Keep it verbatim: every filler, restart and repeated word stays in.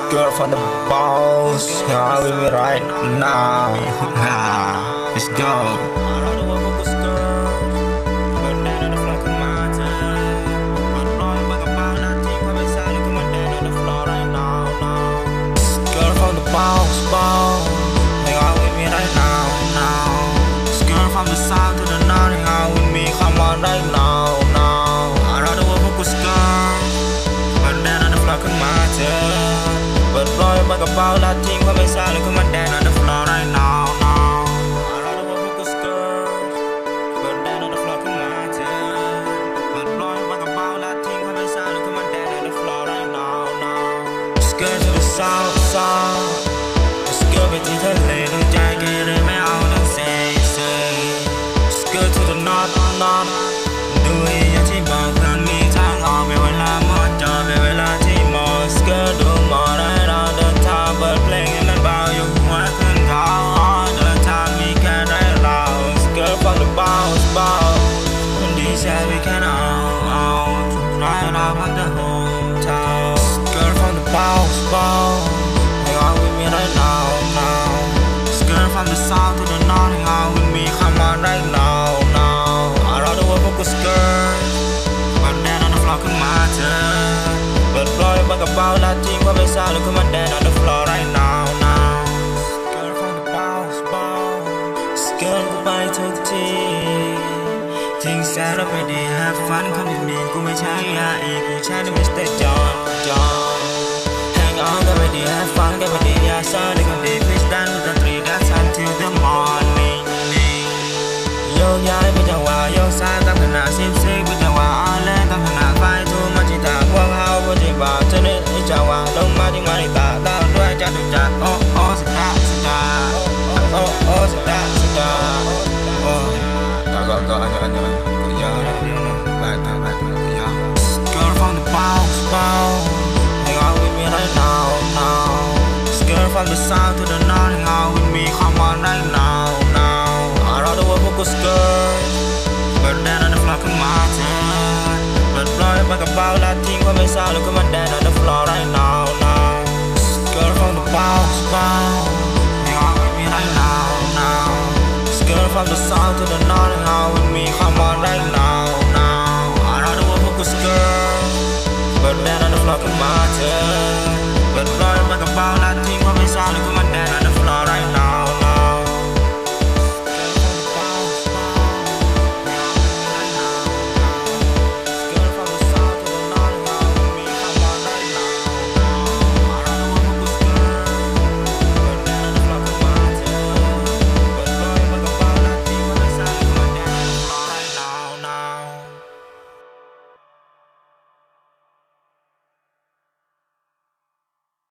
Girl from the balls, how we be right now. Let's go. Bounce, bounce, hang out with me right now, now. This girl from the south to the north, hang out with me, come on right now, now. I rather work with this girl, but then on the floor come my turn. But boy, back about that team, come inside, look at my dad on the floor right now, now. I rather work with this girl, but then on the floor come my turn. But boy, back about that team, come inside, look at my dad on the floor right now, now. This girl to the south, south. Về thì thật lệ đôi trai kia để mấy áo đang say say. Skirt to the north, north. Đuôi nhà chỉ bằng thân mi tháng họ về về là mất cho về về là chỉ mò. Skirt đủ mò đấy đó đơn thang bật lên em đang bao nhiêu hoa thân tháo. Đơn thang mi ca đấy lao. Skirt from the bounce, bounce. When đi xe we can out, out. Right now on the hometown. Skirt from the bounce, bounce. Hang out with me right now. From the south to the north, hang out with me, come on right now, now. I rather work with a skirt, but then on the floor come my turn. But boy, back about that team, come inside, look at my dad on the floor right now, now. Skirt from the bounce, bounce. Skirt goodbye to the tea. Things that up and they have fun, come with me, go with Chaya, go China, Mister John, John. Hang on, come with me, have fun, come with me, yeah, son, come with me, fish down with the three, that's until the morning. Yo, yeah, bây giờ qua, yo, sai, ta cần là xếp xếp, bây giờ qua, ai lên, ta cần là phải thu, mà chỉ ta quăng hao, mà chỉ bảo, cho nên, ý chào qua, đông mà chỉ mà đi ta, ta đuôi, cha được cha, oh, oh, sẽ ta, sẽ ta, oh, oh, sẽ ta, sẽ ta, oh. Gọi, gọi, gọi, anh, anh, anh, cứ nhớ, bài ta, bài ta, cứ nhớ. Girl from the bounce, bounce, hang out with me right now, now. Girl from the south to the north, hang out with me, come on right now, now. I rather work with a skirt, but then on the floor come my turn. But boy, back about that team, come inside, look at my dad on the floor right now, now. Girl from the bounce, bounce, hang out with me right now, now. Girl from the south to the north, hang out with me, come on right now, now. I rather work with a skirt, but then on the floor come my turn. But boy, back about